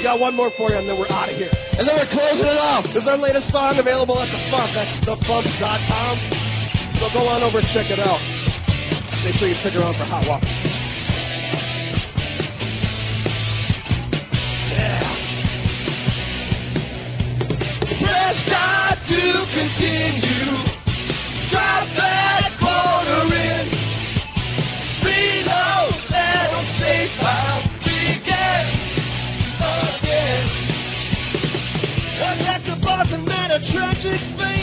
We got one more for you, and then we're out of here. And then we're closing it off. This is our latest song available at The Bump. That's thebump.com. So go on over and check it out. Make sure you stick around for Hot Waffles. Yeah. Press start to continue. Drop that quarter in. Reload that on safe file. Begin again. And that's the bottom and a tragic thing.